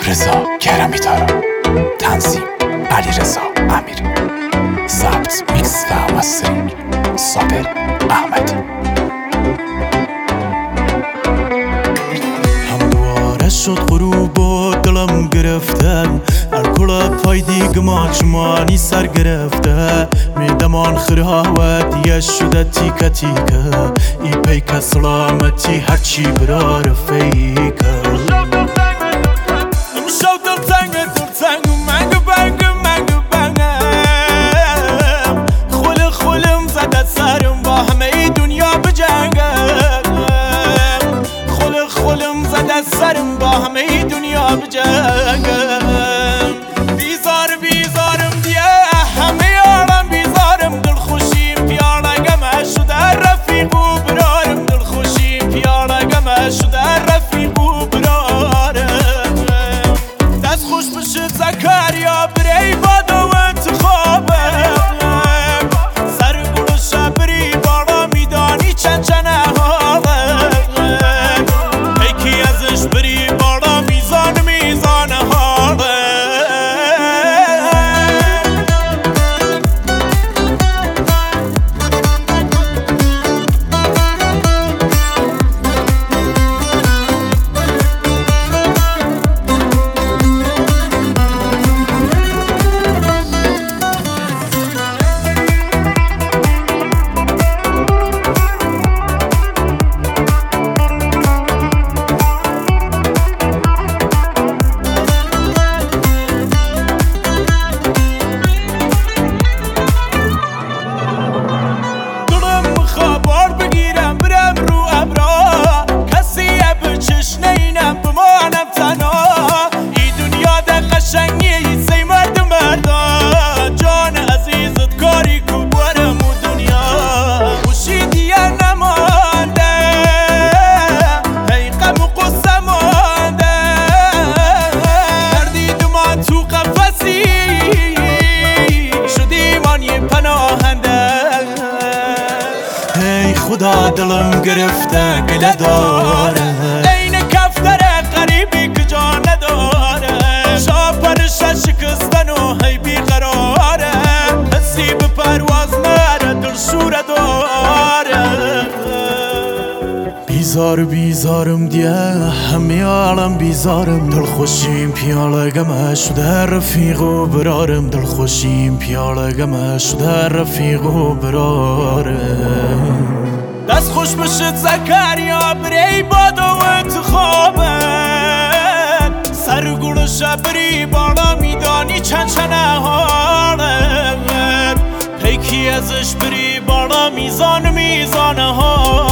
رضا کرمی تارا، تنظیم علیرضا امیری، ضبط میکس و مسترینگ صابر احمدی. همواره شد غروب و دلم گرفته، الکل پای دیگمان چمانی سر گرفته، میدمان خراوت یه شده تیکه تیکه، ای پیک سلامتی هرچی برا رفیکه. سرم با همه دنیا بجنگم، بیزارم دیگه همه عالم بیزارم، دلخوشیم پیاله گمه شده رفیق و برارم، دلخوشیم پیاله گمه شده رفیق و برارم. دست خوش بشه زکریا بری باد و انتخابم، سر گل شبری بالا میدانی چند خدا دلم گرفته گله داره، این کفتر غریبی که جا نداره، شاپرش شکستن و هی بیقراره، حسی به پرواز نره دل شوره داره. بیزارم دیگه همه عالم بیزارم، دلخوشیم پیاله گمه شده رفیق و برارم، دلخوشیم پیاله گمه شده رفیق و برارم. دست خوش بشد زکریا بری باد و انتخابت، سر گل شبری بالا میدانی چند حالت، پیکی ازش بری بالا میزان ها